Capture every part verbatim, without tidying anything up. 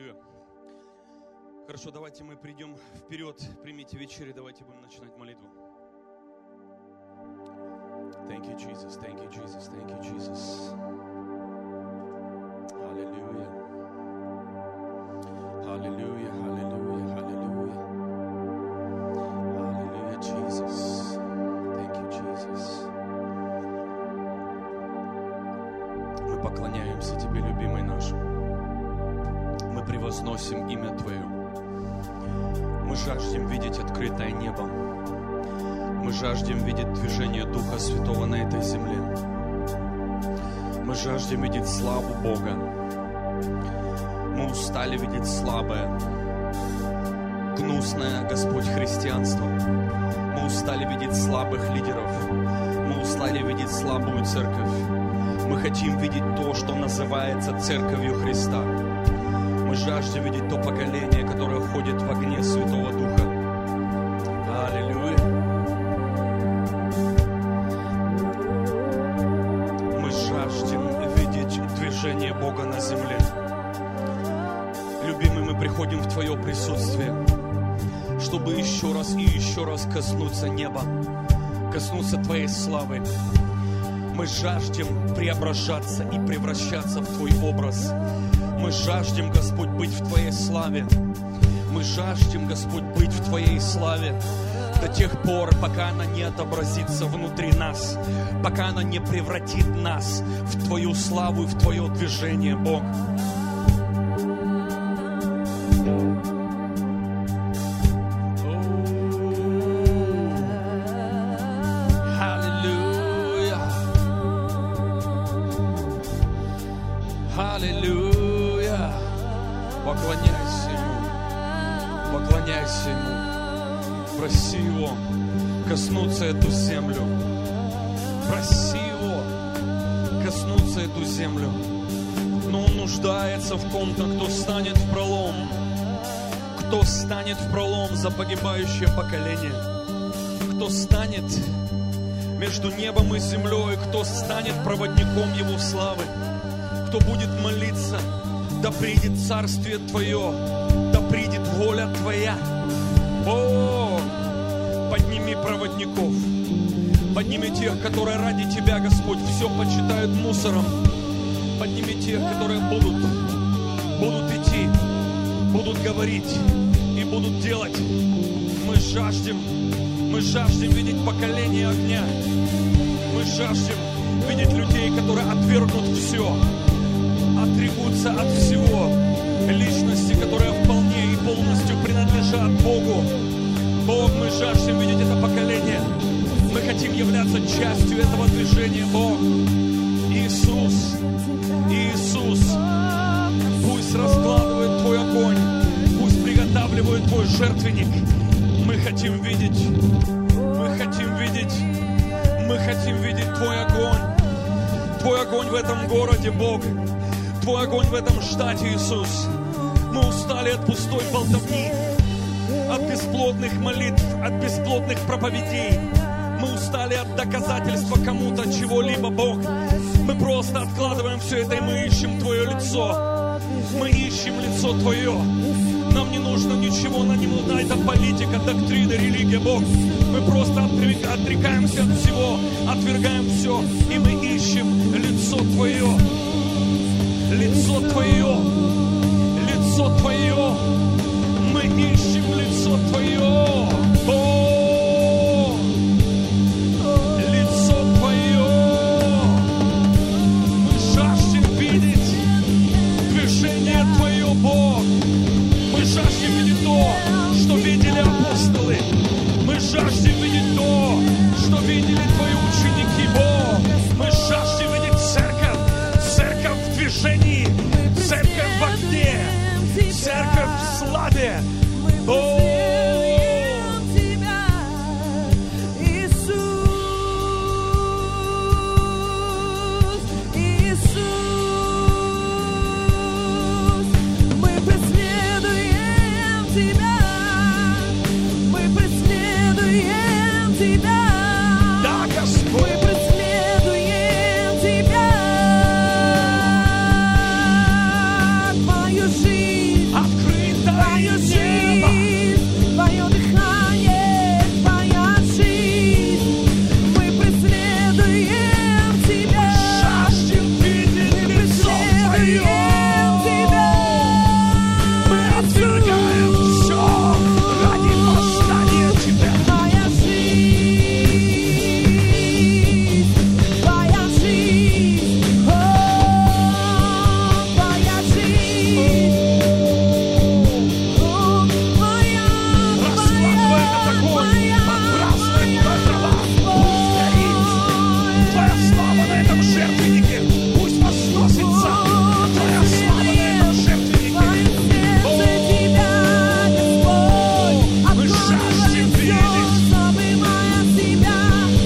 Аллилуйя. Хорошо, давайте мы придем вперед, примите вечерю, давайте будем начинать молитву. Thank you, Jesus, thank you, Jesus, thank you, Jesus. Аллилуйя. Аллилуйя, аллилуйя, аллилуйя. Аллилуйя, Jesus. Thank you, Jesus. Мы поклоняемся Тебе, любимый наш. Мы превозносим имя Твое. Мы жаждем видеть открытое небо. Мы жаждем видеть движение Духа Святого на этой земле. Мы жаждем видеть славу Бога. Мы устали видеть слабое, гнусное, Господь, христианство. Мы устали видеть слабых лидеров. Мы устали видеть слабую церковь. Мы хотим видеть то, что называется Церковью Христа. Мы жаждем видеть то поколение, которое ходит в огне Святого Духа. Аллилуйя. Мы жаждем видеть движение Бога на земле. Любимый, мы приходим в Твое присутствие, чтобы еще раз и еще раз коснуться неба, коснуться Твоей славы. Мы жаждем преображаться и превращаться в Твой образ. Мы жаждем, Господь, быть в Твоей славе. Мы жаждем, Господь, быть в Твоей славе до тех пор, пока она не отобразится внутри нас, пока она не превратит нас в Твою славу и в Твое движение, Бог. Поклоняйся Ему, поклоняйся Ему, проси Его коснуться эту землю, проси Его коснуться эту землю, но Он нуждается в ком-то, кто станет в пролом, кто станет в пролом за погибающее поколение, кто станет между небом и землей, кто станет проводником Его славы, кто будет молиться: да придет Царствие Твое, да придет воля Твоя. О, подними проводников, подними тех, которые ради Тебя, Господь, все почитают мусором. Подними тех, которые будут, будут идти, будут говорить и будут делать. Мы жаждем, мы жаждем видеть поколение огня. Мы жаждем видеть людей, которые отвергнут все, отрекутся от всего, личности, которые вполне и полностью принадлежат Богу. Бог, мы жаждем видеть это поколение. Мы хотим являться частью этого движения, Бог. Иисус, Иисус, пусть раскладывает Твой огонь, пусть приготавливает Твой жертвенник. Мы хотим видеть, мы хотим видеть, мы хотим видеть Твой огонь. Твой огонь в этом городе, Бог. Твой огонь в этом штате, Иисус. Мы устали от пустой болтовни, от бесплодных молитв, от бесплодных проповедей. Мы устали от доказательства кому-то чего-либо, Бог. Мы просто откладываем все это, и мы ищем Твое лицо. Мы ищем лицо Твое. Нам не нужно ничего, нам не нужна эта политика, доктрина, религия, Бог. Мы просто отрекаемся от всего, отвергаем все, и мы ищем лицо Твое. Лицо Твое, лицо Твое, мы ищем лицо Твое, о, лицо Твое, мы жаждем видеть движение Твое, Бог, мы жаждем видеть то, что видели апостолы, мы жаждем видеть то, что видели Твои ученики, Бог, мы жаждем видеть церковь, церковь в движении, церковь в огне, церковь в славе. жертвеннике. Пусть возносится Твоя слава на этом жертвеннике. О, мы жаждем видеть Твое лицо.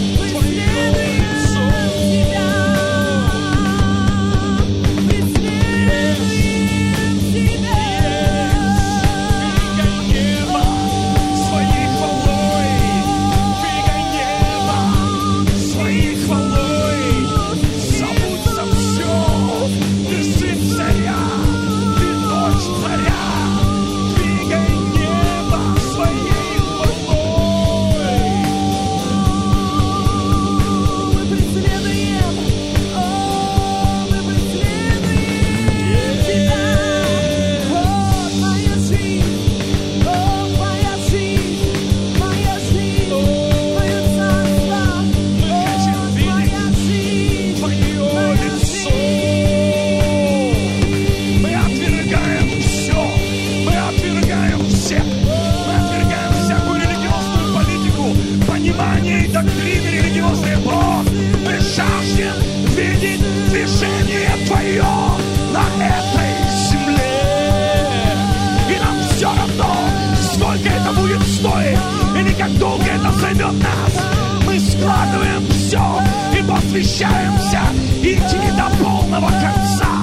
Посвящаемся идти до полного конца.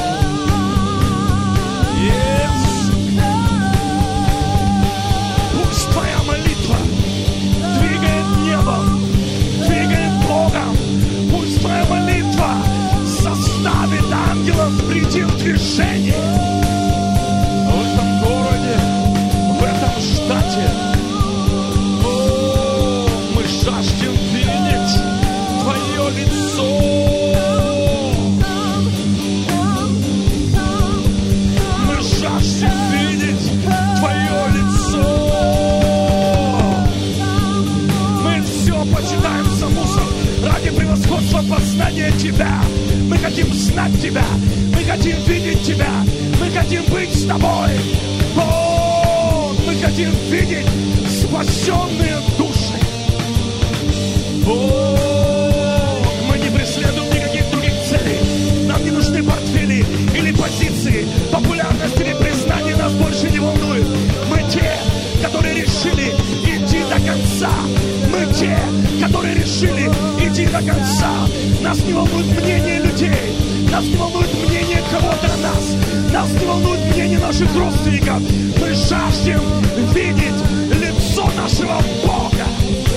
Yes. Пусть Твоя молитва двигает небом, двигает Богом. Пусть Твоя молитва заставит ангелов прийти в движение. В этом городе, в этом штате. О, мы жаждем видеть Твое лицо. Мы жаждем видеть Твое лицо. Мы все почитаем за мусор ради превосходства познания Тебя. Мы хотим знать Тебя. Мы хотим видеть Тебя. Мы хотим быть с Тобой. О, мы хотим видеть спасенные души. О, преследуем никаких других целей. Нам не нужны портфели или позиции. Популярность или признание нас больше не волнует. Мы те, которые решили идти до конца. Мы те, которые решили идти до конца. Нас не волнует мнение людей. Нас не волнует мнение кого-то о нас. Нас не волнует мнение наших родственников. Мы жаждем видеть лицо нашего Бога.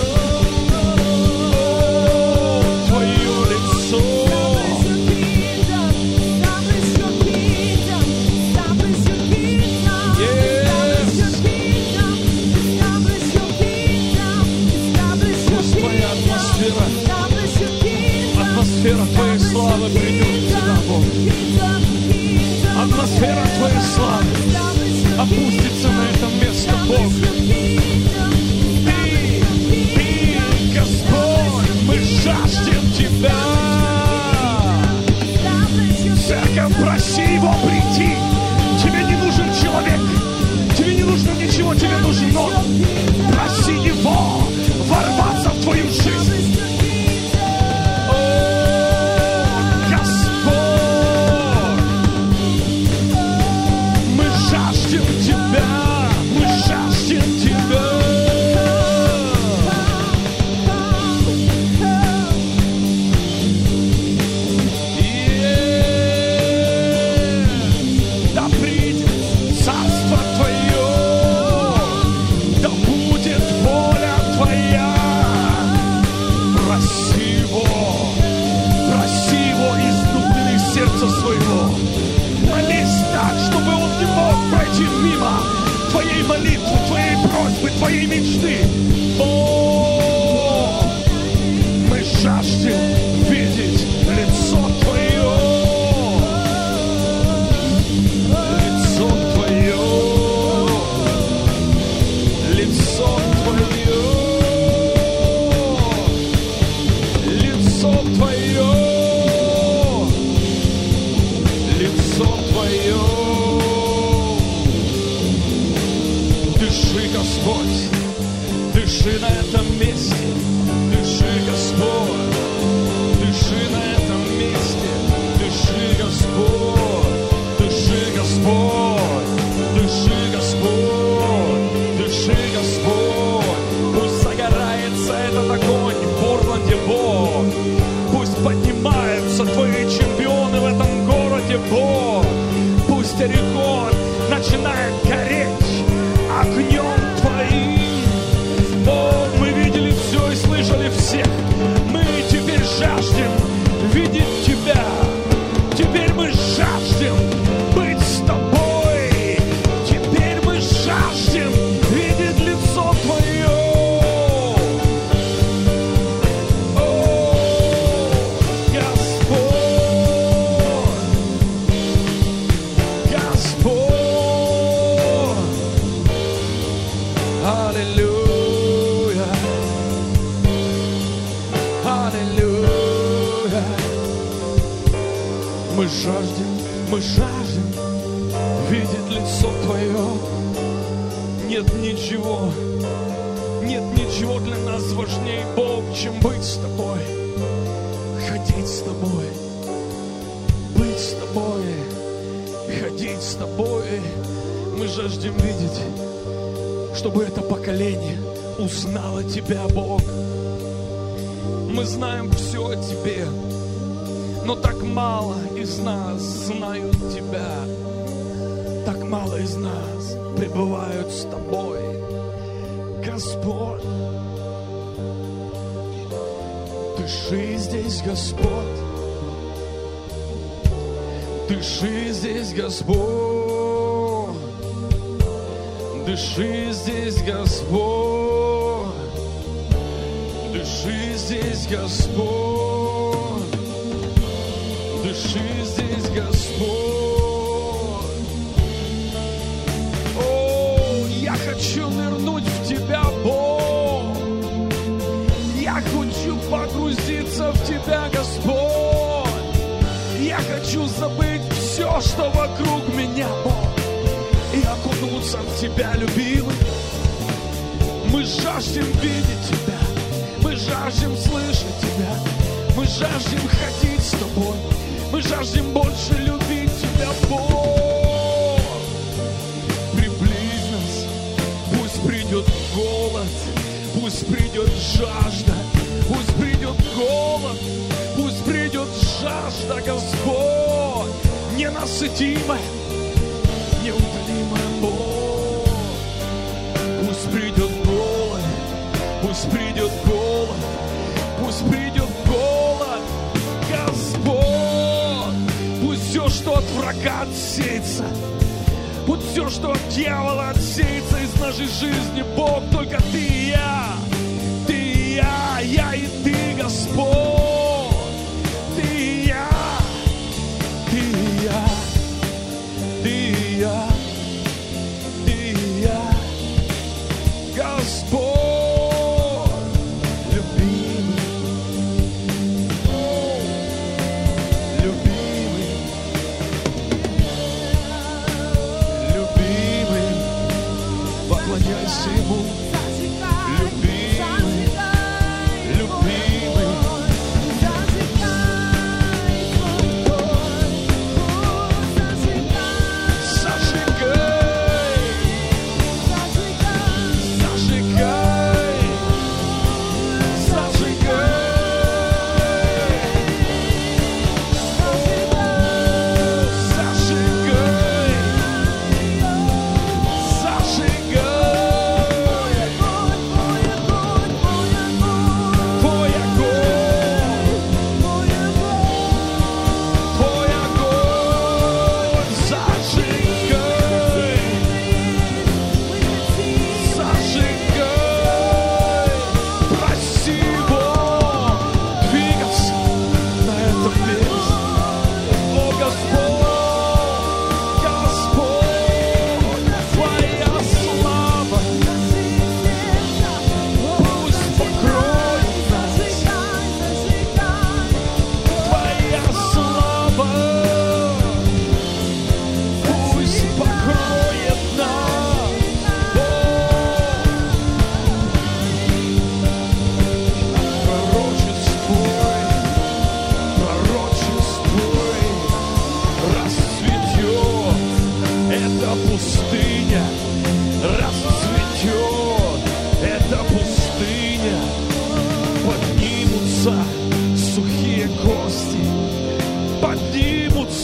Атмосфера Твоей славы придет сюда, Бог. Атмосфера Твоей славы опустится на это место, Бог. Ты, Ты, Господь, мы жаждем Тебя. Церковь, проси Его прийти. Тебе не нужен человек, тебе не нужно ничего, тебе нужен Он. Проси Его ворваться в твою жизнь. Своего. Молись так, чтобы он не мог пройти мимо Твоей молитвы, Твоей просьбы, Твоей мечты. О, мы жаждем видеть лицо Твое. Лицо Твое. Лицо Твое. Лицо Твое. Лицо Твое. соберутся Твои чемпионы в этом городе, Бог. Пусть рекорд начинает гореть огнем Твоим. Бог, мы видели все и слышали всех. Мы теперь жаждем видеть Тебя. Теперь мы жаждем быть с Тобой. Теперь мы жаждем видеть лицо Твое. О, Господь, Господь, аллилуйя, аллилуйя. Мы жаждем, мы жаждем видеть лицо Твое. Нет ничего, нет ничего для нас важнее, Бог, чем быть с Тобой, ходить с Тобой, быть с Тобой, ходить с Тобой. Мы жаждем видеть, чтобы это поколение узнало Тебя, Бог. Мы знаем все о Тебе, но так мало из нас знают Тебя. Так мало из нас пребывают с Тобой, Господь. Дыши здесь, Господь. Дыши здесь, Господь. Дыши здесь, Господь. Дыши здесь, Господь. Дыши здесь, Господь. О, я хочу нырнуть в Тебя, Бог. Я хочу погрузиться в Тебя, Господь. Я хочу забыть все, что вокруг меня, Бог, и окунуться в Тебя, любимый. Мы жаждем видеть Тебя. Мы жаждем слышать Тебя. Мы жаждем ходить с Тобой. Мы жаждем больше любить Тебя, Бог. Приблизь нас. Пусть придет голод. Пусть придет жажда. Пусть придет голод. Пусть придет жажда, Господь. Ненасытимая, неутолимая, Бог. Пусть придет голод. Пусть придет голод. Пусть придет голод, Господь. Пусть все, что от врага отсеется, пусть все, что от дьявола отсеется из нашей жизни, Бог. Только Ты и я, Ты и я, я и Ты, Господь. Ты и я, Ты и я, Ты и я, Ты и я, Господь. Ему, любимый, любимый,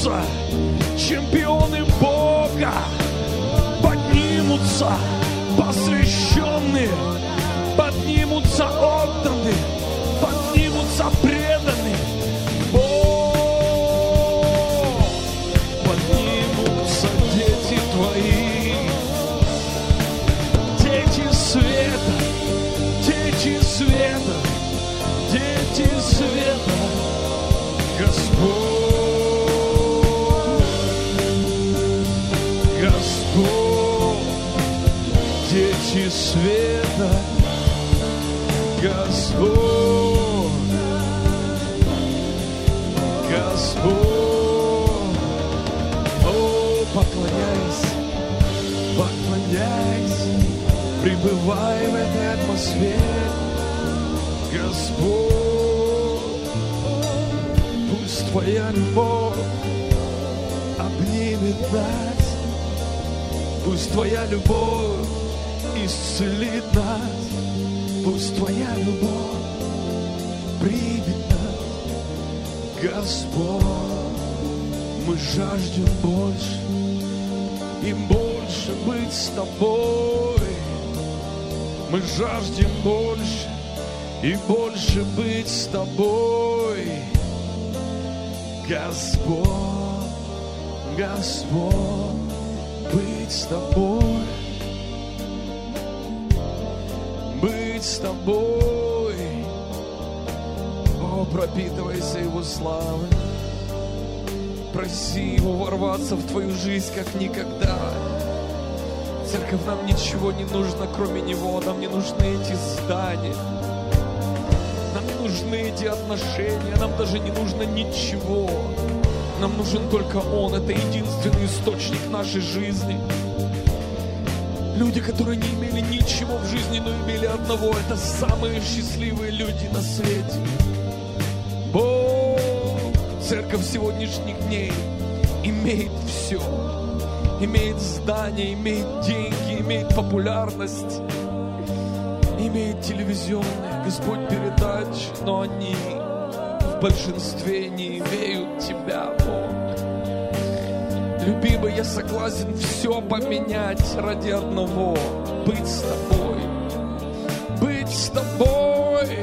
поднимутся чемпионы Бога, поднимутся посвященные, поднимутся отданные, поднимутся преданные. О, поднимутся дети Твои, дети света, дети света, дети света, Господь, Господь, дети света, Господь, Господь. О, поклоняйся, поклоняйся, пребывай в этой атмосфере, Господь. Пусть Твоя любовь обнимет нас, пусть Твоя любовь исцелит нас, пусть Твоя любовь примет нас, Господь. Мы жаждем больше и больше быть с Тобой. Мы жаждем больше и больше быть с Тобой, Господь, Господь, быть с Тобой, быть с Тобой. О, пропитывайся Его славой, проси Его ворваться в твою жизнь как никогда. Церковь, нам ничего не нужно, кроме Него. Нам не нужны эти здания, нам не нужны эти отношения, нам даже не нужно ничего. Нам нужен только Он. Это единственный источник нашей жизни. Люди, которые не имели ничего в жизни, но имели одного, это самые счастливые люди на свете. Бог, церковь сегодняшних дней имеет все. Имеет здание, имеет деньги, имеет популярность, имеет телевизионные, Господь, передачи, но они в большинстве не имеют Тебя, Бог. Любимый, я согласен все поменять ради одного. Быть с Тобой. Быть с Тобой.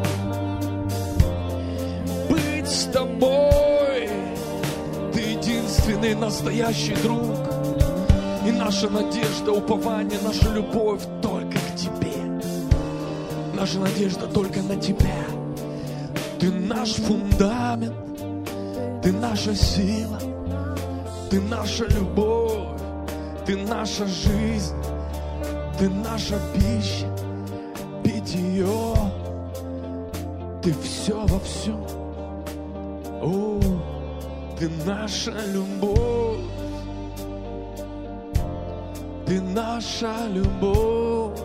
Быть с Тобой. Ты единственный настоящий друг. И наша надежда, упование, наша любовь только к Тебе. Наша надежда только на Тебя. Ты наш фундамент. Ты наша сила. Ты наша любовь, Ты наша жизнь, Ты наша пища, питье, Ты все во всем. О, Ты наша любовь, Ты наша любовь.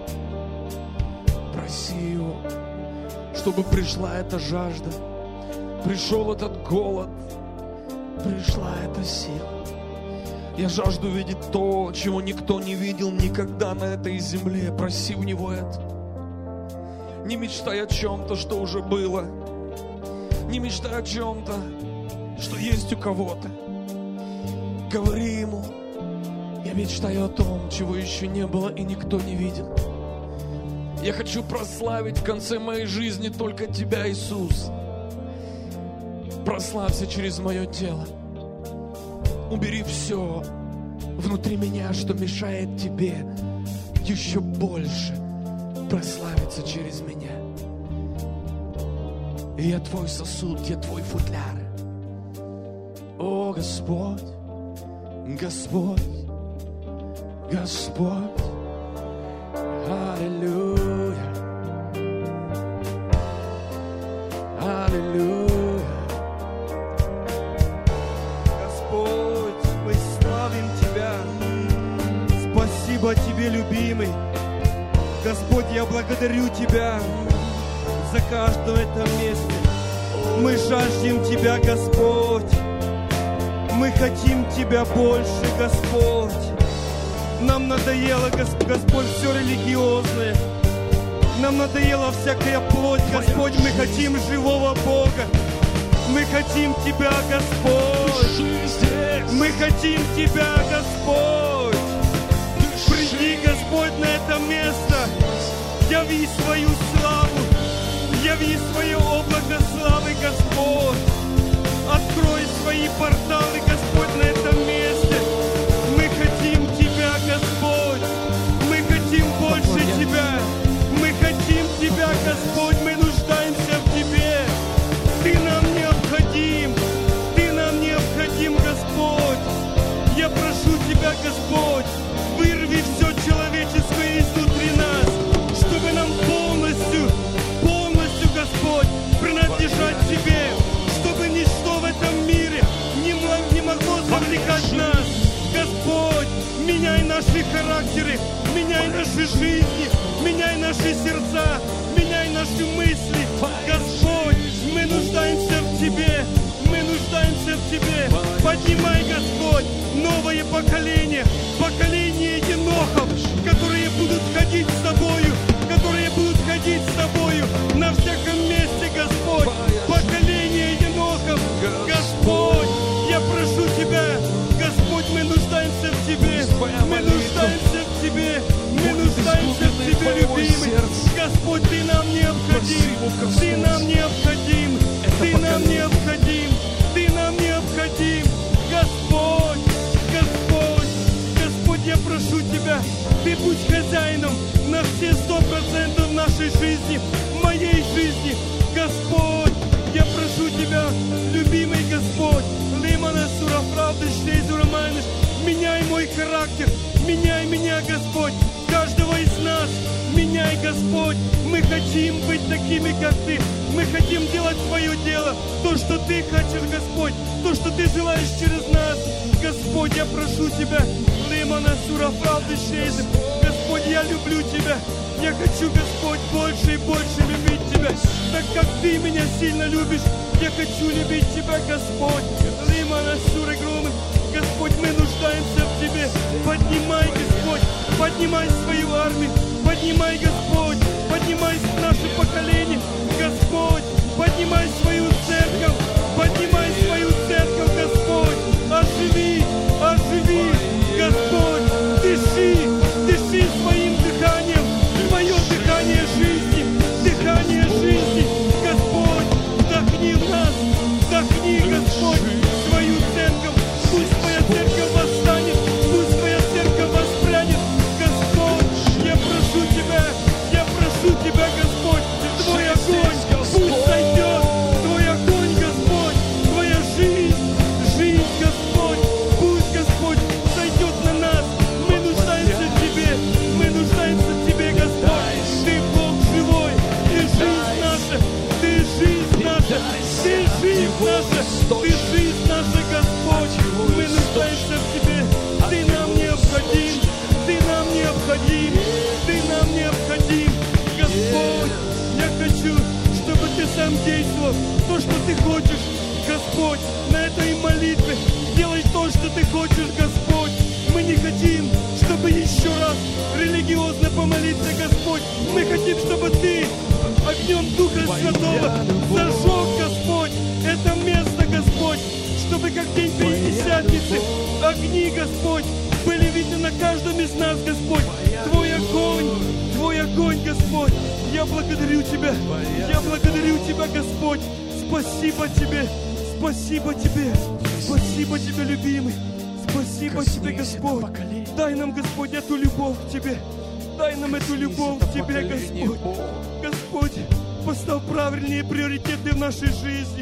Проси Его, чтобы пришла эта жажда, пришел этот голод, пришла эта сила. Я жажду видеть то, чего никто не видел никогда на этой земле. Проси у Него это. Не мечтай о чем-то, что уже было. Не мечтай о чем-то, что есть у кого-то. Говори Ему: я мечтаю о том, чего еще не было и никто не видел. Я хочу прославить в конце моей жизни только Тебя, Иисус. Прославься через мое тело. Убери все внутри меня, что мешает Тебе еще больше прославиться через меня. И я Твой сосуд, я Твой футляр. О, Господь, Господь, Господь, аллилуйя, аллилуйя. Спасибо Тебе, любимый. Господь, я благодарю Тебя за каждое в этом месте. Мы жаждем Тебя, Господь. Мы хотим Тебя больше, Господь. Нам надоело, Господь, все религиозное. Нам надоела всякая плоть, Господь. Мы хотим живого Бога. Мы хотим Тебя, Господь. Мы хотим Тебя, Господь. Приди, Господь, на это место. Яви свою славу. Яви свое облако славы, Господь. Открой свои порталы, Господь, на этом месте. Мы хотим Тебя, Господь. Мы хотим больше Тебя. Мы хотим Тебя, Господь. Мы нуждаемся в Тебе. Ты нам необходим. Ты нам необходим, Господь. Я прошу Тебя, Господь, вырви все человеческое изнутри нас, чтобы нам полностью, полностью, Господь, принадлежать Тебе, чтобы ничто в этом мире не, мо- не могло завлекать нас. Господь, меняй наши характеры, меняй наши жизни, меняй наши сердца, меняй наши мысли. Господь, мы нуждаемся в Тебе, мы нуждаемся в Тебе. Поднимай, Господь, новое поколение, поколение енохов, которые будут ходить с Тобою, которые будут ходить с Тобою на всяком месте, Господь. Поколение енохов, Господь, я прошу Тебя, Господь, мы нуждаемся в Тебе, мы нуждаемся в Тебе, мы нуждаемся в Тебе, любимый. Господь, Ты нам необходим, Ты нам необходим, Ты нам необходим, Ты нам необходим, Господь, Господь, Господь, я прошу Тебя, Ты будь хозяином на все сто процентов нашей жизни, моей жизни, Господь, я прошу Тебя, любимый Господь, Лимана Сурафравды Штейзурамайныш, меняй мой характер, меняй меня, Господь, каждого из нас, меняй, Господь, мы хотим быть такими, как Ты, мы хотим делать свое дело, то, что Ты хочешь, Господь, то, что Ты желаешь через нас, Господь, я прошу Тебя, Лимана Сурафравды Штейзур, Господь, я люблю Тебя, я хочу, Господь, больше и больше любить Тебя, так как Ты меня сильно любишь, я хочу любить Тебя, Господь, Лимана Сурегрумы, Господь, мы нуждаемся в Тебе, поднимай, Господь, поднимай свою армию, поднимай, Господь, поднимай наше поколение, Господь, поднимай свою церковь, поднимай свою церковь, Господь, оживи, оживи, Господь, дыши, дыши своим дыханием, твое дыхание жизни, дыхание жизни, Господь, вдохни в нас, вдохни, Господь, свою церковь, пусть твоя церковь восстанет, пусть твоя церковь воспрянет, Господь, я прошу Тебя, я прошу Тебя, Господь, Твой огонь, пусть сойдет, Твой огонь, Господь, Твоя жизнь, жизнь, Господь, пусть, Господь, сойдет на нас, мы нуждаемся в Тебе, мы нуждаемся в Тебе, Господь, Ты Бог живой, Ты жизнь наша, Ты жизнь наша, Ты жизнь наша, Ты жизнь наша, Господь, мы нуждаемся в Тебе, Ты нам необходим, Ты нам необходим, Ты нам необходим, Господь, я хочу, чтобы Ты сам действовал, то, что Ты хочешь, Господь, на этой молитве, делай то, что Ты хочешь, Господь, мы не хотим, чтобы еще раз религиозно помолиться, Господь, мы хотим, чтобы Ты огнем Духа Святого зажег, Господь, это место, Господь, чтобы как день Пятидесятницы огни, Господь, были видны на каждом из нас, Господь, Твой огонь, Твой огонь, Господь, я благодарю Тебя, я благодарю Тебя, Господь, спасибо Тебе, спасибо Тебе, спасибо Тебе, любимый, спасибо Тебе, Господь, дай нам, Господь, эту любовь к Тебе, дай нам эту любовь к Тебе, Господь, Господь, поставь правильные приоритеты в нашей жизни,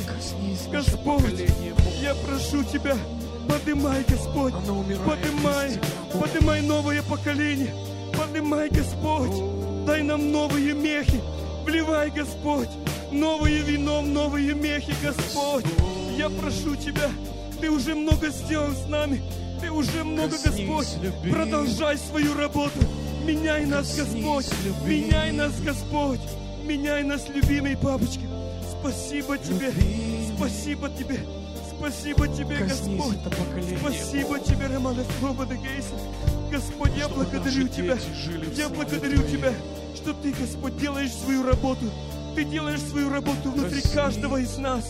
Господь, я прошу Тебя, поднимай, Господь, поднимай, поднимай новое поколение, поднимай, Господь, дай нам новые мехи, вливай, Господь, новое вино в новые мехи, Господь, я прошу Тебя, Ты уже много сделал с нами, Ты уже много, Господь, продолжай свою работу, меняй нас, Господь, меняй нас, Господь, меняй нас, любимый папочка, спасибо Тебе, спасибо Тебе, спасибо Тебе, Господь, спасибо Тебе, Романа Свобода Гейса, Господь, я благодарю Тебя, я благодарю Тебя, что Ты, Господь, делаешь свою работу, Ты делаешь свою работу внутри каждого из нас,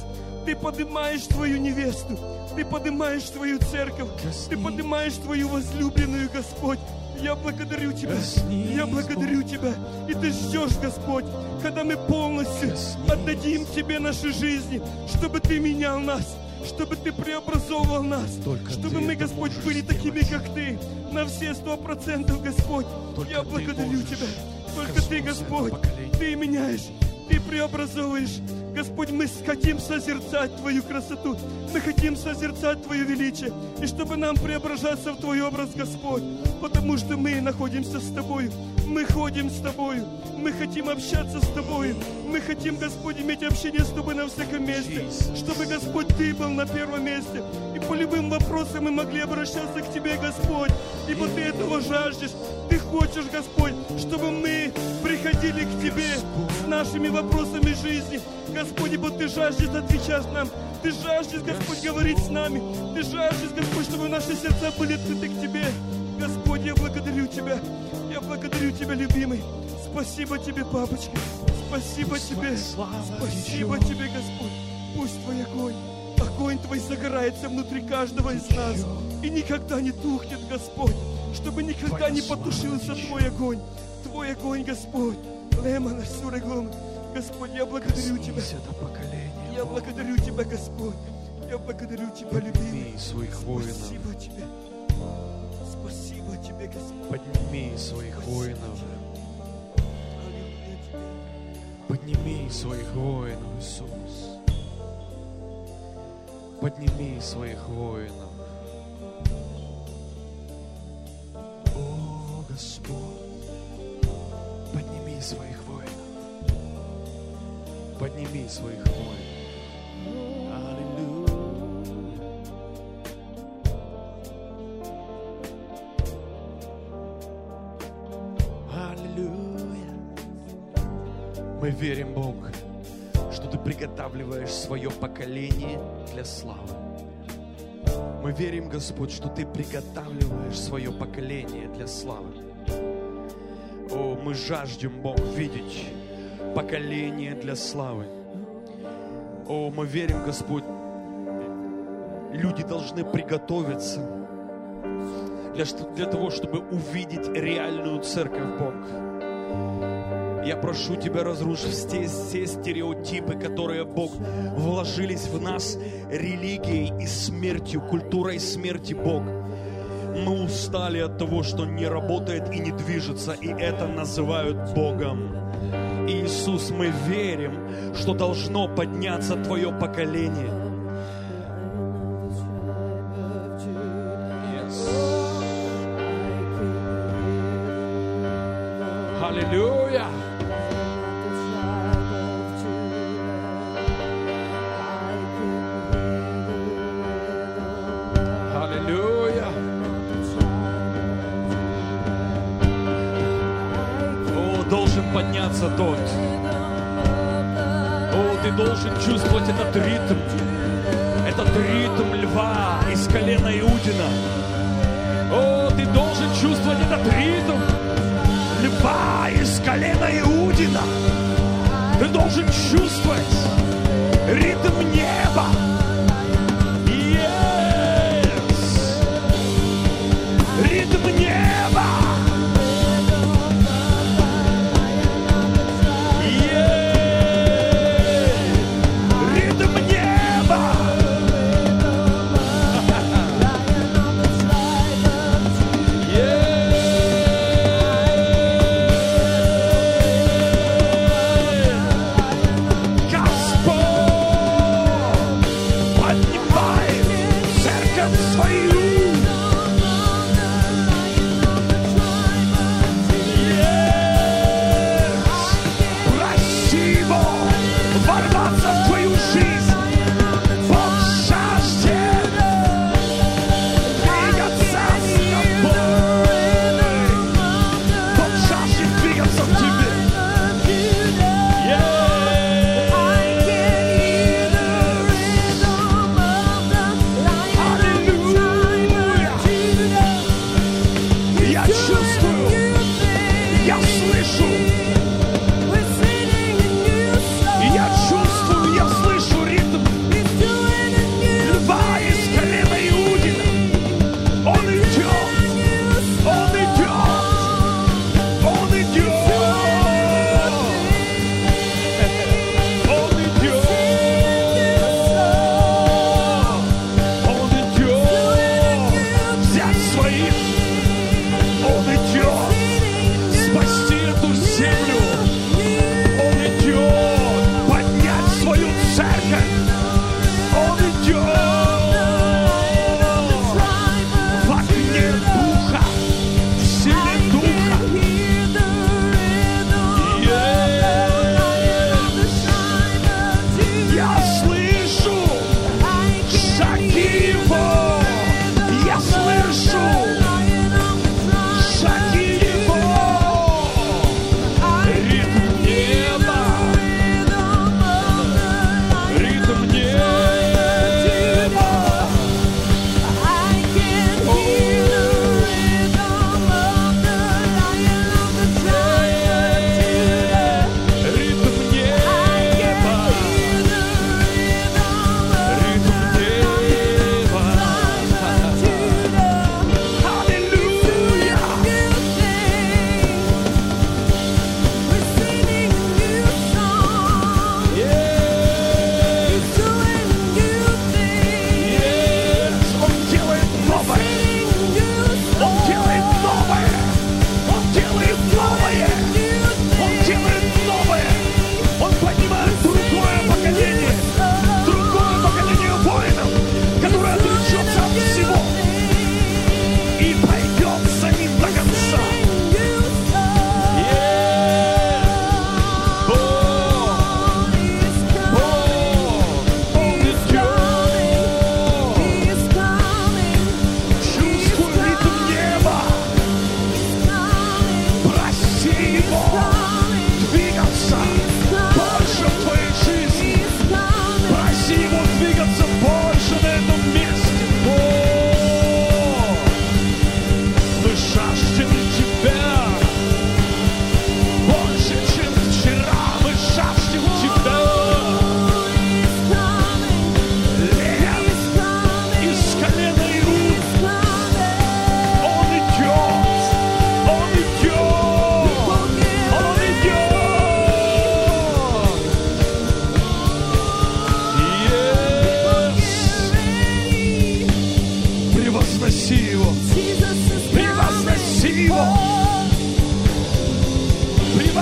Ты поднимаешь Твою невесту, Ты поднимаешь Твою церковь, Ты поднимаешь Твою возлюбленную, Господь. Я благодарю Тебя, я благодарю Тебя. И Ты ждешь, Господь, когда мы полностью отдадим Тебе наши жизни, чтобы Ты менял нас, чтобы Ты преобразовывал нас, чтобы мы, Господь, были такими, как Ты, на все сто процентов, Господь. Я благодарю Тебя. Только Ты, Господь, Ты меняешь, Ты преобразовываешь. Господь, мы хотим созерцать Твою красоту, мы хотим созерцать Твое величие, и чтобы нам преображаться в Твой образ, Господь, потому что мы находимся с Тобою, мы ходим с Тобою, мы хотим общаться с Тобою, мы хотим, Господь, иметь общение с Тобой на всяком месте, чтобы, Господь, Ты был на первом месте, и по любым вопросам мы могли обращаться к Тебе, Господь, ибо Ты этого жаждешь, Ты хочешь, Господь, чтобы мы приходили к Тебе с нашими вопросами жизни, Господь, ибо Ты жаждешь отвечать нам, Ты жаждешь, Господь, говорить с нами, Ты жаждешь, Господь, чтобы наши сердца были открыты к Тебе. Господь, я благодарю Тебя, я благодарю Тебя, любимый. Спасибо Тебе, папочка, спасибо Тебе, спасибо Тебе, Господь. Пусть Твой огонь, огонь Твой загорается внутри каждого из нас и никогда не тухнет, Господь, чтобы никогда не потушился Твой огонь, Твой огонь, Господь. Лемона суреглом. Господь, я благодарю Тебя. Я благодарю Тебя, Господь. Я благодарю Тебя, любимый. Спасибо Тебе. Спасибо Тебе, Господь. Подними своих воинов. Подними своих воинов, Иисус. Подними своих воинов. О, Господь, подними своих воинов. Подними своих воинов. Аллилуйя. Аллилуйя. Мы верим, Бог, что Ты приготавливаешь свое поколение для славы. Мы верим, Господь, что Ты приготавливаешь свое поколение для славы. О, мы жаждем, Бог, видеть поколение для славы. О, мы верим, Господь, люди должны приготовиться для, для того, чтобы увидеть реальную церковь, Бог. Я прошу Тебя, разрушить все, все стереотипы, которые, Бог, вложились в нас религией и смертью, культурой смерти, Бог. Мы устали от того, что не работает и не движется, и это называют Богом. Иисус, мы верим, что должно подняться Твое поколение. Yes. Аллилуйя! Аллилуйя! О, должен подняться тот. О, ты должен чувствовать этот ритм. Этот ритм льва из колена Иудина. О, ты должен чувствовать этот ритм льва из колена Иудина. Ты должен чувствовать ритм неба. Yes! Ритм неба.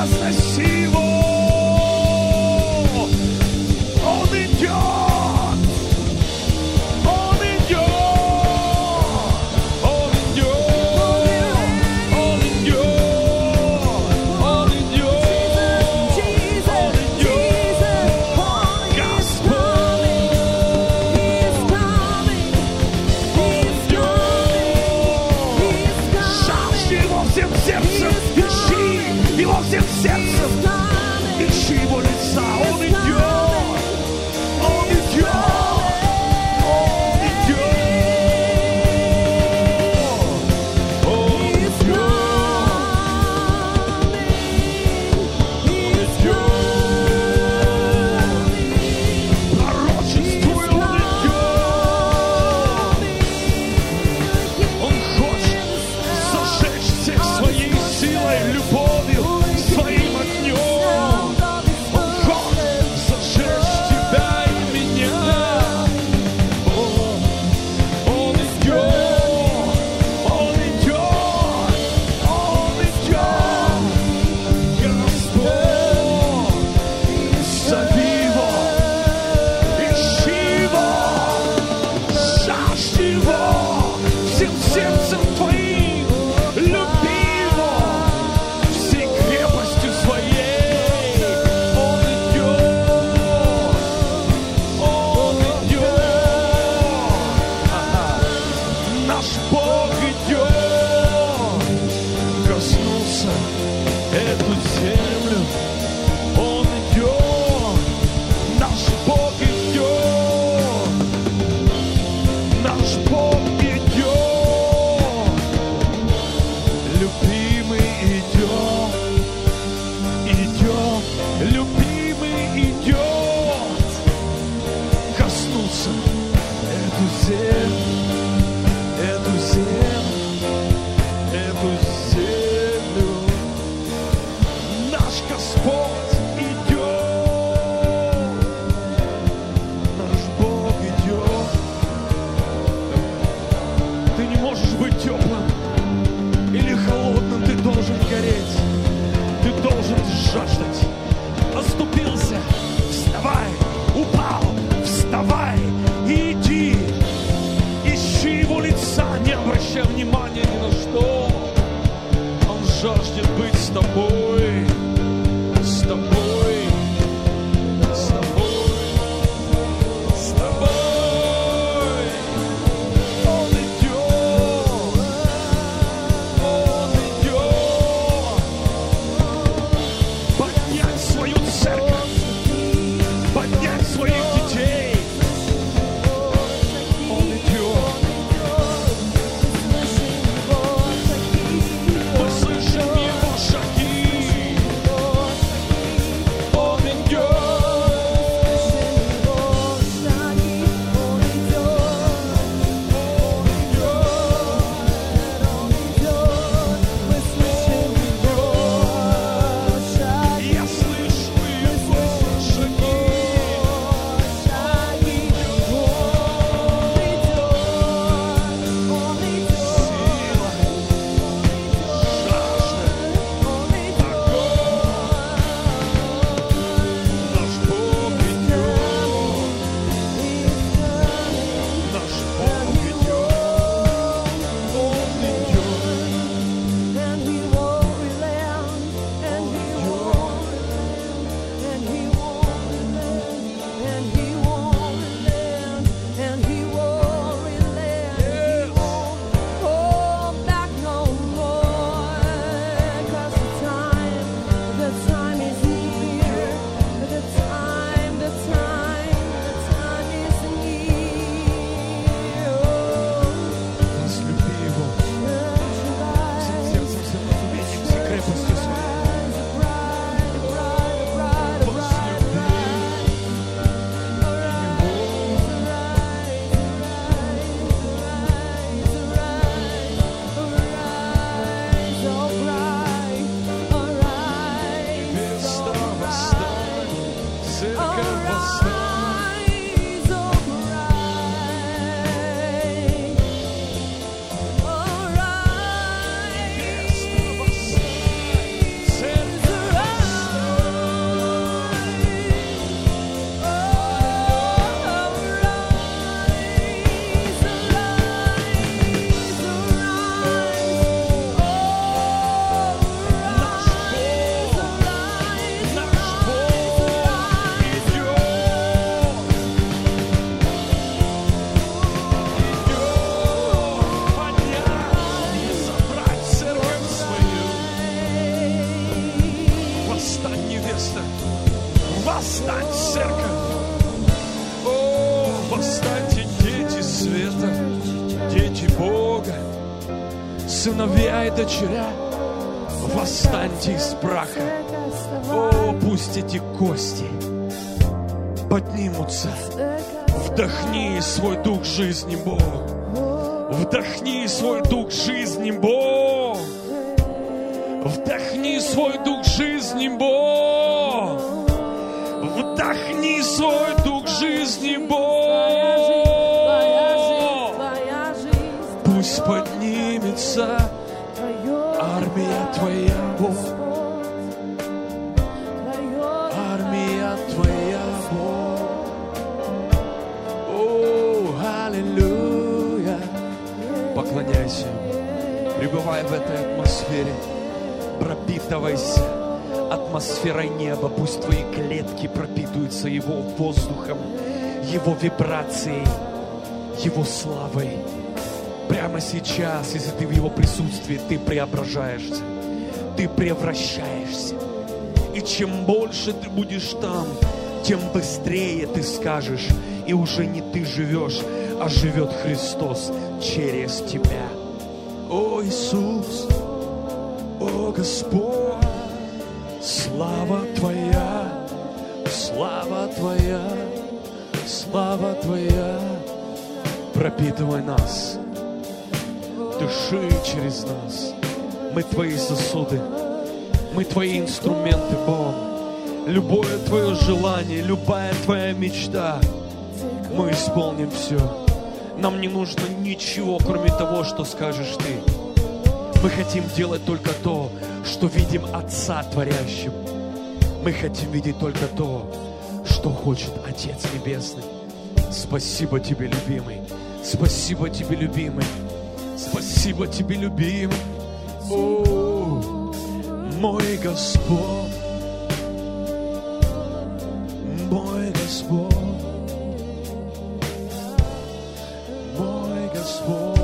Возноси его. Он идет. Он идет. Он идет. Он идет. Он идет. Он идет. Господь. Жажди его всем сердцем, ищи его всем сердцем, ищи его лица. Он идет, он идет, он идет, он идет, пророчествуй, он идет. Он хочет зажечь всех своей силой, любовью, своим огнем. Он хочет зажечь тебя и меня. О, Он идет, Он идет, Он идет. Господь, зови его, ищи его, жажди его всем сердцем твоим, люби его всей крепостью своей. Он идет, Он идет. Ага. Наш Бог идет, коснулся эту землю. Он идет, наш Бог идет, наш Бог идет, любимый идет, идет, любимый идет, коснулся эту землю, эту землю, эту землю. Наш Господь идет, наш Бог идет. Ты не можешь быть теплым или холодным, ты должен гореть, ты должен жаждать. Оступился, вставай, упал, вставай и иди, ищи Сыновья и дочеря, восстаньте из праха. О, пусть эти кости поднимутся. Вдохни свой дух жизни, Бог. Вдохни свой дух жизни, Бог. Вдохни свой дух жизни, Бог. Вдохни свой дух жизни, Бог. Пусть поднимется армия Твоя, Бог. Армия Твоя, Бог. О, аллилуйя. Поклоняйся, пребывай в этой атмосфере. Пропитывайся атмосферой неба. Пусть твои клетки пропитываются Его воздухом, Его вибрацией, Его славой. Прямо сейчас, если ты в Его присутствии, ты преображаешься, ты превращаешься. И чем больше ты будешь там, тем быстрее ты скажешь, и уже не ты живешь, а живет Христос через тебя. О, Иисус! О, Господь, слава Твоя, слава Твоя, слава Твоя. Пропитывай нас, дыши через нас. Мы Твои сосуды, мы Твои инструменты, Бог. Любое Твое желание, любая Твоя мечта, мы исполним все. Нам не нужно ничего, кроме того, что скажешь Ты. Мы хотим делать только то, что видим Отца Творящим. Мы хотим видеть только то, что хочет Отец Небесный. Спасибо Тебе, любимый. Спасибо Тебе, любимый. Спасибо Тебе, любимый. О, мой Господь. Мой Господь. Мой Господь.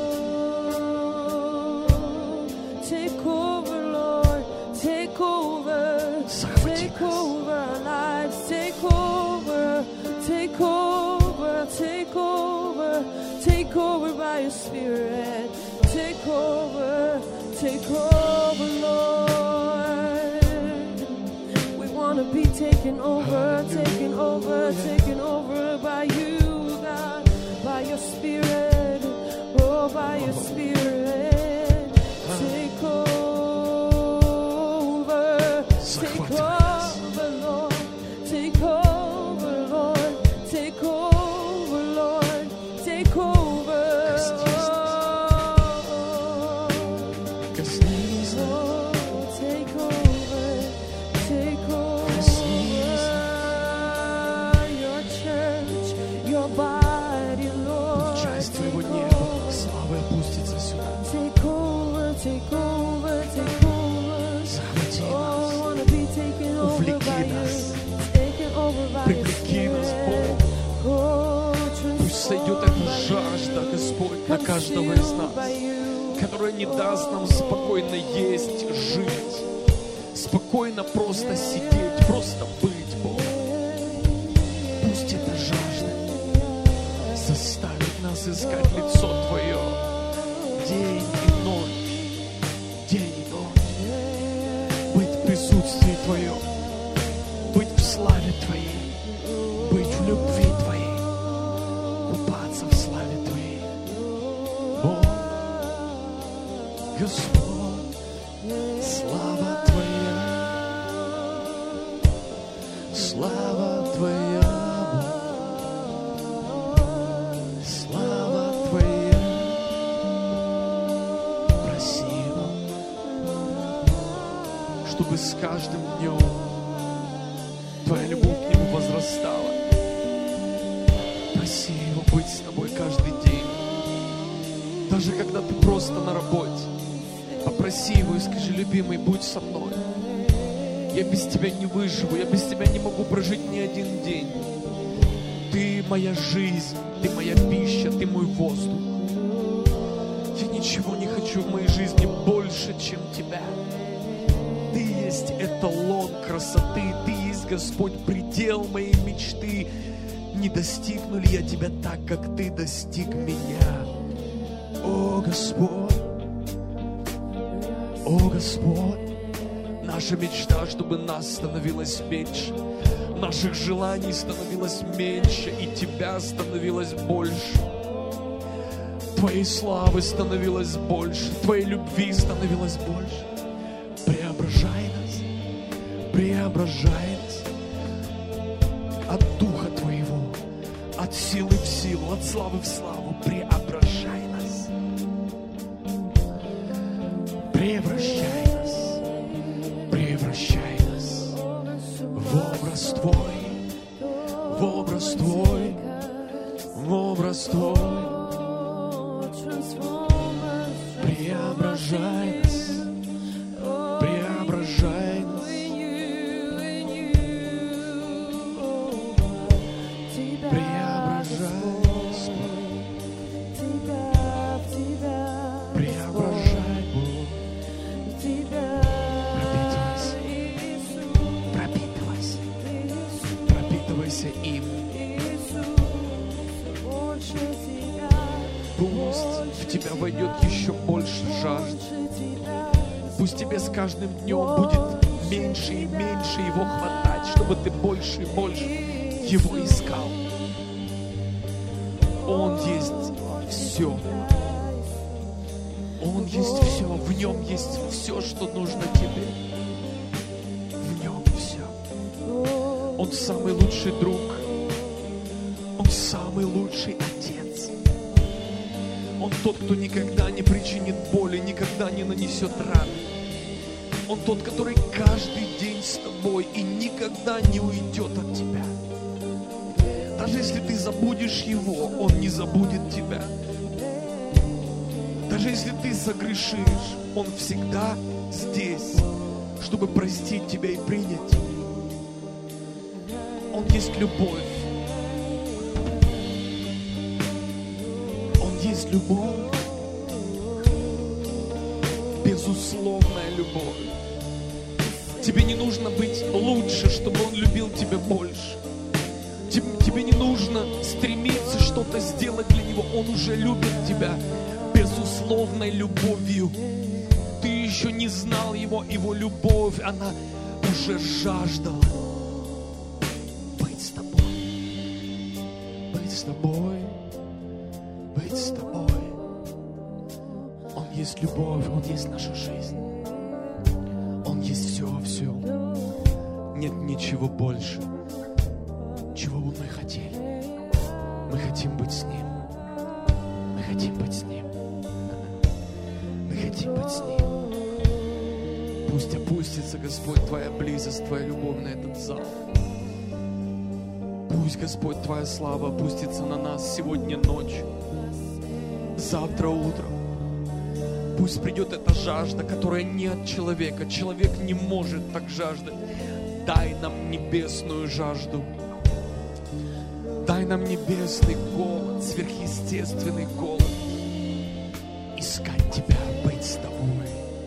Take over our lives, take over, take over, take over, take over by your Spirit, take over, take over, Lord. We want to be taken over, taken over, taken over by you, God, by your Spirit, oh, by your Spirit, take over, take over. Сойдет эта жажда, Господь, на каждого из нас, которая не даст нам спокойно есть, жить, спокойно просто сидеть, просто быть, Бог. Пусть эта жажда заставит нас искать лицо Твое день и ночь, день и ночь, быть в присутствии Твоем, быть в славе Твоей, быть в любви Твоей. Господь, слава Твоя, слава Твоя, слава Твоя. Проси Его, чтобы с каждым днем Твоя любовь к Нему возрастала. Проси Его быть с тобой каждый день, даже когда ты просто на работе. Попроси Его и скажи: любимый, будь со мной. Я без Тебя не выживу, я без Тебя не могу прожить ни один день. Ты моя жизнь, Ты моя пища, Ты мой воздух. Я ничего не хочу в моей жизни больше, чем Тебя. Ты есть эталон красоты, Ты есть, Господь, предел моей мечты. Не достигну ли я Тебя так, как Ты достиг меня? О, Господь, О, Господь, наша мечта, чтобы нас становилось меньше, наших желаний становилось меньше, и Тебя становилось больше. Твоей славы становилось больше, Твоей любви становилось больше. Преображай нас, преображай нас от Духа Твоего, от силы в силу, от славы в славу. Преображай нас, превращай нас, превращай нас в образ Твой, в образ Твой, в образ Твой. Преображай нас, преображай нас. Преображай нас, преображай, Бог. Пропитывайся, пропитывайся, пропитывайся им. Пусть в Тебя войдет еще больше жажды. Пусть Тебе с каждым днем будет меньше и меньше Его хватать, чтобы Ты больше и больше Его искал. Он есть все. Он есть все. В Нем есть все, что нужно Тебе. В Нем все. Он самый лучший друг. Он самый лучший Отец. Он тот, кто никогда не причинит боли, никогда не нанесет ран. Он тот, который каждый день с тобой и никогда не уйдет от тебя. Даже если ты забудешь Его, Он не забудет тебя. Даже если ты согрешишь, Он всегда здесь, чтобы простить тебя и принять тебя. Он есть любовь. Есть любовь, безусловная любовь. Тебе не нужно быть лучше, чтобы Он любил тебя больше. Тебе не нужно стремиться что-то сделать для Него. Он уже любит тебя безусловной любовью. Ты еще не знал Его, Его любовь, она уже жаждала быть с тобой, быть с тобой. Быть с тобой. Он есть любовь, Он есть наша жизнь. Он есть все во всем. Нет ничего больше, чего бы мы хотели. Мы хотим быть с Ним. Мы хотим быть с Ним. Мы хотим быть с Ним. Пусть опустится, Господь, Твоя близость, Твоя любовь на этот зал. Пусть, Господь, Твоя слава опустится на нас сегодня ночью, завтра утром. Пусть придет эта жажда, которая не от человека. Человек не может так жаждать. Дай нам небесную жажду. Дай нам небесный голод, сверхъестественный голод. Искать Тебя, быть с Тобой.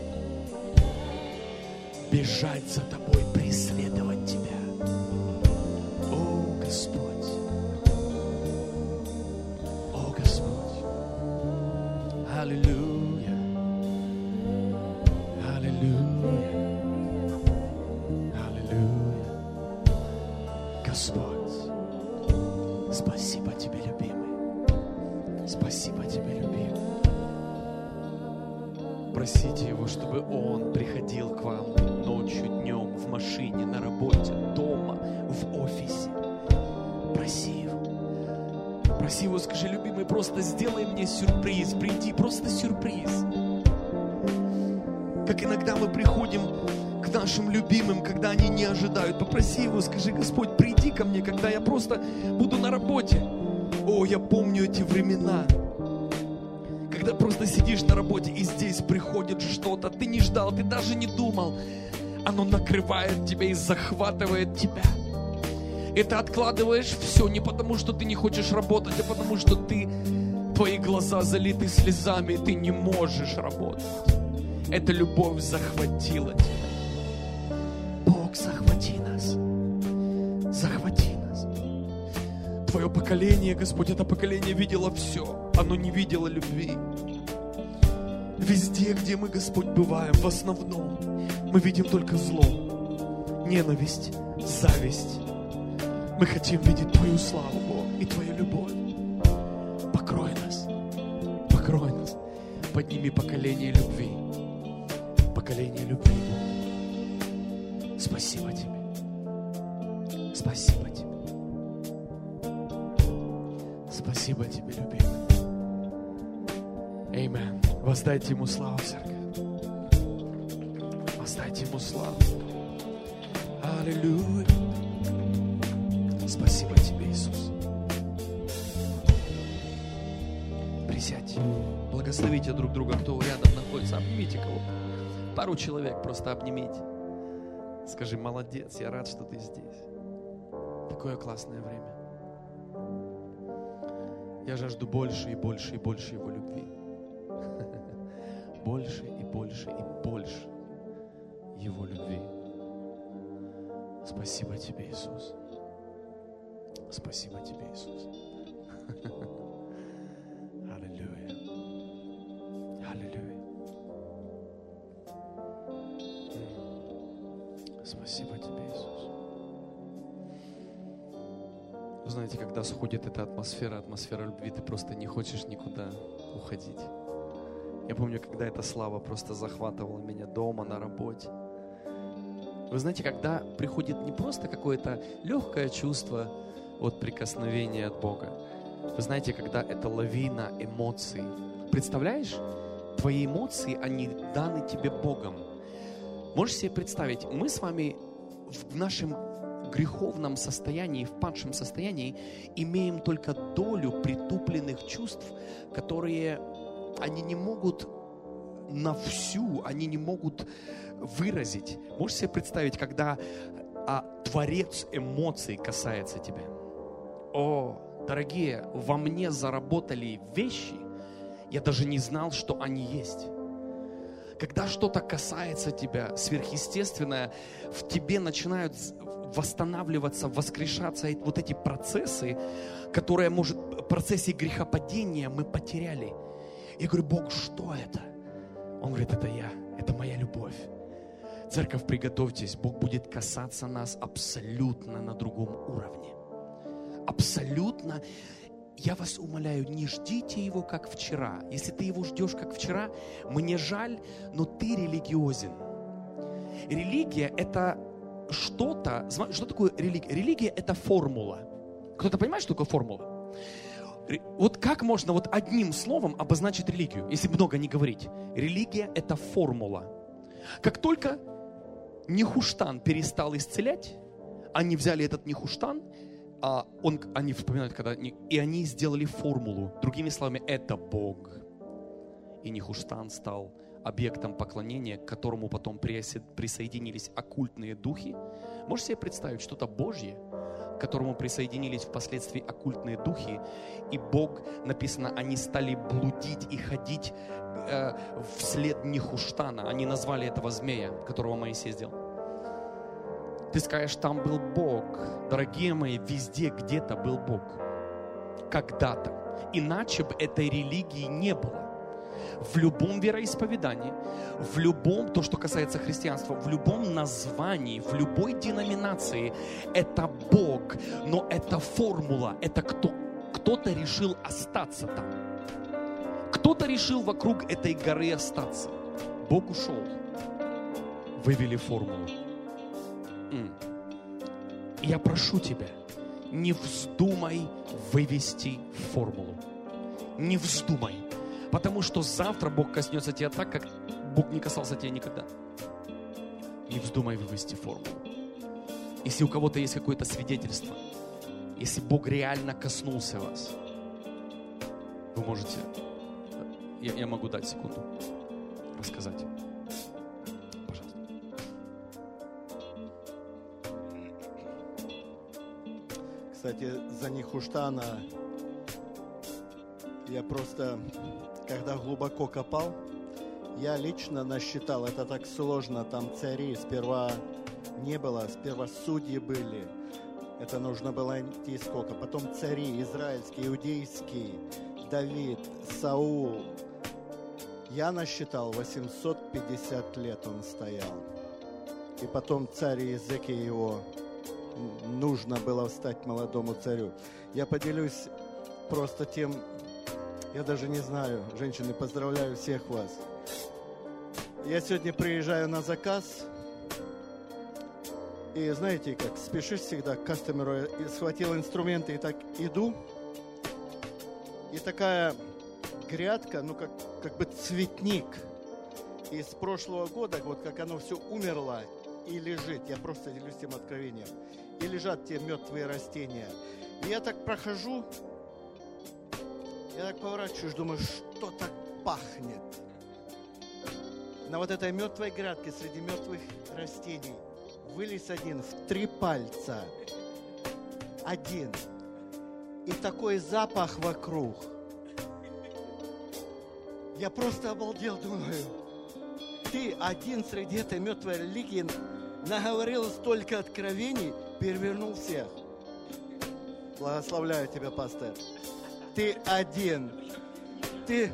Бежать за Тобой, преследовать Тебя. О, Господь. О, Господь. Аллилуйя. Аллилуйя. Аллилуйя. Господь, спасибо Тебе, любимый. Спасибо Тебе, любимый. Просите Его, чтобы Он приходил к вам ночью, днем, в машине, на работе, дома, в офисе. Проси Его. Проси Его, скажи: любимый, просто сделай мне сюрприз. Приди, просто сюрприз. Как иногда мы приходим к нашим любимым, когда они не ожидают. Попроси Его, скажи: Господь, приди ко мне, когда я просто буду на работе. О, я помню эти времена, когда просто сидишь на работе, и здесь приходит что-то, ты не ждал, ты даже не думал. Оно накрывает тебя и захватывает тебя. И ты откладываешь все не потому, что ты не хочешь работать, а потому, что ты, твои глаза залиты слезами, и ты не можешь работать. Эта любовь захватила тебя. Бог, захвати нас. Захвати нас. Твое поколение, Господь, это поколение видело все. Оно не видело любви. Везде, где мы, Господь, бываем, в основном мы видим только зло, ненависть, зависть. Мы хотим видеть Твою славу, Бог, и Твою любовь. Покрой нас, покрой нас. Подними поколение любви, поколение любви, Бог. Спасибо Тебе, спасибо Тебе, спасибо Тебе, любимый. Аминь. Воздайте Ему славу, церковь. Воздайте Ему славу. Аллилуйя. Спасибо Тебе, Иисус. Присядьте. Благословите друг друга, кто рядом находится. Обнимите кого-то. Пару человек просто обнимите. Скажи: молодец, я рад, что ты здесь. Такое классное время. Я жажду больше и больше и больше Его любви. Больше и больше и больше Его любви. Спасибо Тебе, Иисус. Спасибо Тебе, Иисус. Аллилуйя. Аллилуйя. Спасибо Тебе, Иисус. Вы знаете, когда сходит эта атмосфера, атмосфера любви, ты просто не хочешь никуда уходить. Я помню, когда эта слава просто захватывала меня дома, на работе. Вы знаете, когда приходит не просто какое-то легкое чувство от прикосновения от Бога. Вы знаете, когда это лавина эмоций. Представляешь, твои эмоции, они даны тебе Богом. Можешь себе представить, мы с вами в нашем греховном состоянии, в падшем состоянии имеем только долю притупленных чувств, которые... Они не могут на всю, они не могут выразить. Можешь себе представить, когда а, Творец эмоций касается тебя? О, дорогие, во мне заработали вещи, я даже не знал, что они есть. Когда что-то касается тебя, сверхъестественное, в тебе начинают восстанавливаться, воскрешаться вот эти процессы, которые, может, в процессе грехопадения мы потеряли. Я говорю: Бог, что это? Он говорит: это я, это моя любовь. Церковь, приготовьтесь, Бог будет касаться нас абсолютно на другом уровне. Абсолютно. Я вас умоляю, не ждите Его, как вчера. Если ты Его ждешь, как вчера, мне жаль, но ты религиозен. Религия – это что-то... Что такое религия? Религия – это формула. Кто-то понимает, что такое формула? Вот как можно вот одним словом обозначить религию, если много не говорить? Религия – это формула. Как только Нехуштан перестал исцелять, они взяли этот Нехуштан, а он, они вспоминают, когда и они сделали формулу. Другими словами, это Бог. И Нехуштан стал объектом поклонения, к которому потом присоединились оккультные духи. Можешь себе представить что-то Божье, к которому присоединились впоследствии оккультные духи, и Бог, написано, они стали блудить и ходить э, вслед Нехуштана. Они назвали этого змея, которого Моисей сделал. Ты скажешь: там был Бог. Дорогие мои, везде где-то был Бог. Когда-то. Иначе бы этой религии не было. В любом вероисповедании, в любом, то, что касается христианства, в любом названии, в любой деноминации, это Бог, но это формула, это кто, кто-то решил остаться там. Кто-то решил вокруг этой горы остаться. Бог ушел. Вывели формулу. Я прошу тебя, не вздумай вывести формулу. Не вздумай. Потому что завтра Бог коснется тебя так, как Бог не касался тебя никогда. Не вздумай вывести формулу. Если у кого-то есть какое-то свидетельство, если Бог реально коснулся вас, вы можете, я, я могу дать секунду, рассказать. Пожалуйста. Кстати, за Нехуштана я просто... Когда глубоко копал, я лично насчитал, это так сложно, там цари сперва не было, сперва судьи были, это нужно было идти сколько, потом цари израильские, иудейские, Давид, Саул, Я насчитал восемьсот пятьдесят лет он стоял. И потом царь Иезекия его, нужно было встать молодому царю. Я поделюсь просто тем, я даже не знаю, женщины, поздравляю всех вас. Я сегодня приезжаю на заказ, и знаете, как спешишь всегда к кастомеру, и схватил инструменты и так иду, и такая грядка, ну как, как бы цветник из прошлого года, вот как оно все умерло и лежит, я просто делюсь тем откровением, и лежат те мертвые растения. И я так прохожу, я так поворачиваюсь, думаю, что так пахнет. На вот этой мертвой грядке среди мертвых растений вылез один в три пальца. Один. И такой запах вокруг. Я просто обалдел, думаю, ты один среди этой мертвой религии наговорил столько откровений, перевернул всех. Благословляю тебя, пастор. Ты один. Ты...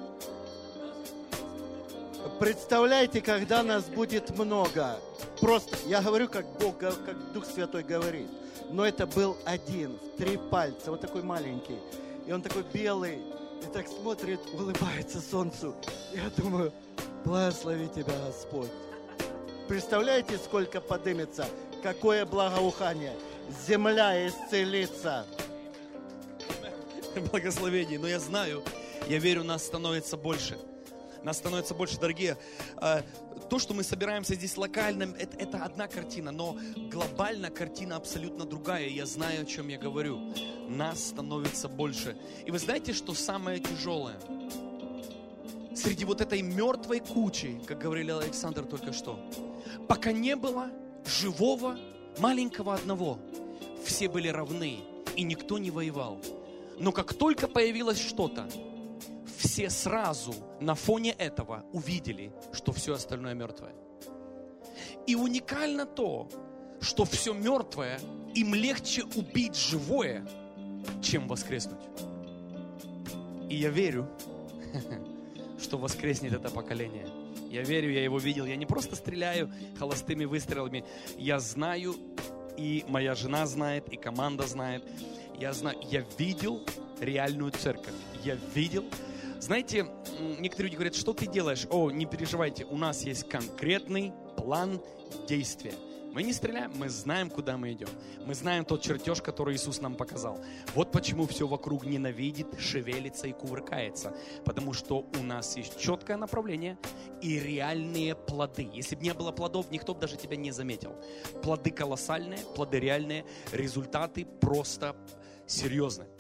Представляете, когда нас будет много. Просто, я говорю, как Бог, как Дух Святой говорит. Но это был один, в три пальца, вот такой маленький. И он такой белый, и так смотрит, улыбается солнцу. Я думаю, благослови тебя, Господь. Представляете, сколько поднимется? Какое благоухание. Земля исцелится. Благословение. Но я знаю, я верю, нас становится больше. Нас становится больше, дорогие. То, что мы собираемся здесь локально, это, это одна картина, но глобально картина абсолютно другая. Я знаю, о чем я говорю. Нас становится больше. И вы знаете, что самое тяжелое? Среди вот этой мертвой кучи, как говорил Александр только что, пока не было живого, маленького одного, все были равны, и никто не воевал. Но как только появилось что-то, все сразу на фоне этого увидели, что все остальное мертвое. И уникально то, что все мертвое, им легче убить живое, чем воскреснуть. И я верю, что воскреснет это поколение. Я верю, я его видел. Я не просто стреляю холостыми выстрелами. Я знаю, и моя жена знает, и команда знает. Я знаю, я видел реальную церковь. Я видел. Знаете, некоторые люди говорят, что ты делаешь? О, не переживайте, у нас есть конкретный план действия. Мы не стреляем, мы знаем, куда мы идем. Мы знаем тот чертеж, который Иисус нам показал. Вот почему все вокруг ненавидит, шевелится и кувыркается. Потому что у нас есть четкое направление и реальные плоды. Если бы не было плодов, никто бы даже тебя не заметил. Плоды колоссальные, плоды реальные, результаты просто серьезные.